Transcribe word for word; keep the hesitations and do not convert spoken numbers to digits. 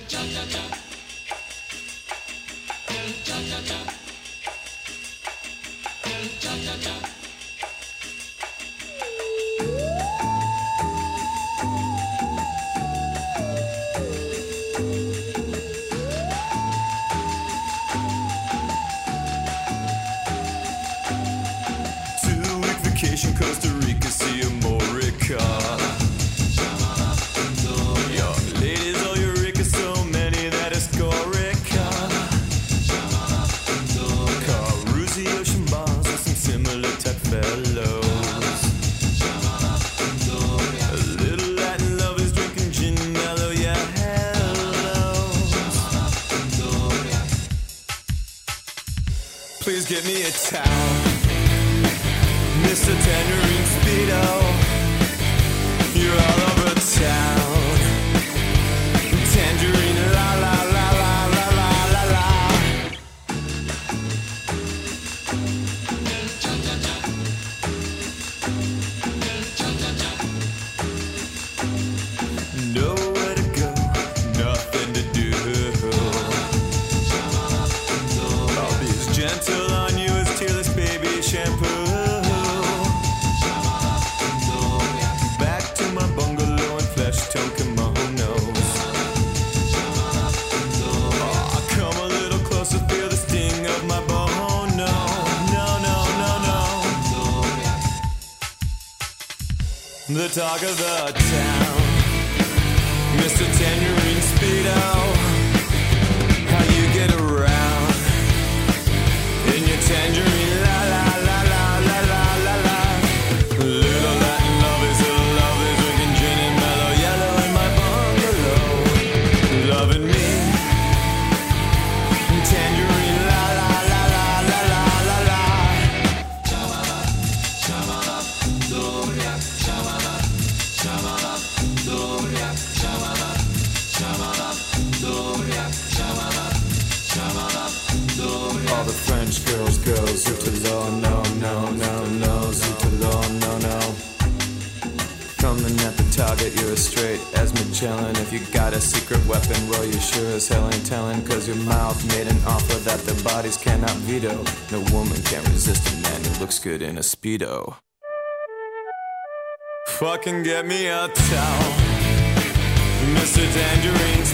Costa Rica, see Amorica. Young ladies, oh Eureka, so many that is Corica. Carusi, ocean bars with some similar type fellows. A little Latin lovers drinking gin mellow, yeah, hello. Please get me a towel, Mister Tangerine Speedo, you're all over town. Tangerine, la la la la la la la la. Nowhere to go, nothing to do. I'll be as gentle on you as Tearless Baby shampoo. Tone kimonos. Oh, come a little closer, feel the sting of my bone. No, no, no, no, no. The talk of the town, Mister Tangerine Speedo. How you get around in your tangerine, la la la la la la la la. Little Latin lovers, little lovers drinking gin and mellow yellow in my bungalow, loving me. Tangerine, la la la la la la la la. Shamala, Doria, Shamala, Shamala, Doria, Shamala, Shamala, Doria, Shamala, Shamala, Doria. All the French girls go zootalo, no, no, no, no, zootalo, no, no. Coming at the target, you're as straight as Magellan. If you got a secret weapon, well, you sure as hell ain't telling. Cause your mouth made an offer that their bodies cannot veto. No woman can resist a man who looks good in a Speedo. Fucking get me a towel, Mister Tangerine